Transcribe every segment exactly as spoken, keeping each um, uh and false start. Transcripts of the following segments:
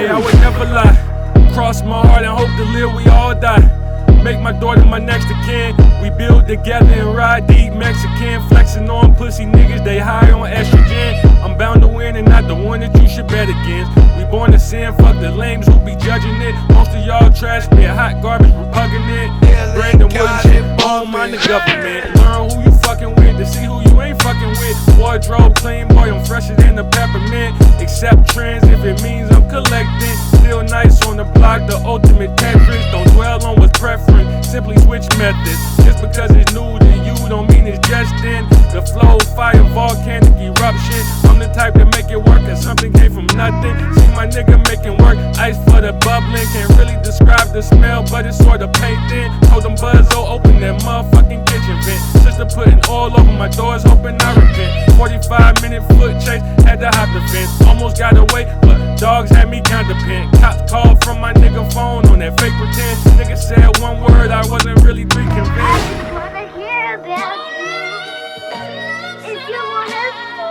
I would never lie. Cross my heart and hope to live, we all die. Make my daughter my next of kin. We build together and ride deep. Mexican flexing on pussy niggas, they high on estrogen. I'm bound to win and not the one that you should bet against. We born to sin, fuck the lames who be judging it. Most of y'all trash, spit hot garbage, repugnant. Brandon Williams shit, bone mind the government. Learn who you fucking with to see who you ain't fucking with. Wardrobe clean, boy, I'm fresher than the peppermint. Accept trends if it means I'm collecting. Still nice on the block, the ultimate Tetris. Don't dwell on what's preference, simply switch methods. Just because it's new to you don't mean it's just in. The flow, fire, volcanic eruption. I'm the type to make it work, cause something came from nothing. See my nigga making work, ice for the bubbling. Can't really describe the smell, but it's sorta painting. Told them Buzzo, open that motherfucking kitchen vent. Sister putting all over my doors, hoping I repent. forty-five minute foot chase, had to hop the fence. Almost got away, but dogs had me counterpent. Cops called from my nigga phone on that fake pretend. Nigga said one word, I wasn't really three convinced. I just wanna hear about you. If you wanna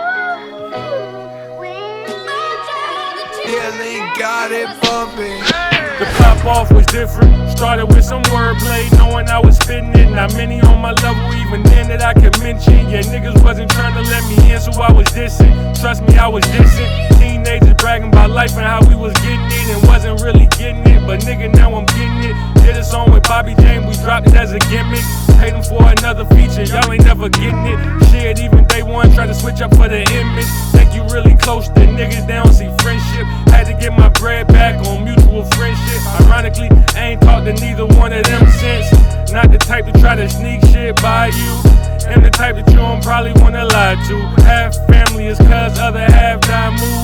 fool with me, Healing got it bumping. The pop off was different. Started with some wordplay, knowing I was spitting it. Not many on my level, even then that I could mention. Yeah, niggas wasn't trying to let me in, so I was dissing. Trust me, I was dissing. Teenagers bragging about life and how we was getting it and wasn't really getting it. But nigga, now I'm getting it. Did a song with Bobby James, we dropped it as a gimmick. Paid him for another feature, y'all ain't never getting it. Shit, even day one, try to switch up for the image. Think you really close to niggas, they don't see friendship. Had to get my bread back on mutual friendship. Ironically, I ain't talked to neither one of them since. Not the type to try to sneak shit by you. Am the type that you don't probably wanna lie to. Half family is cuz, other half die move.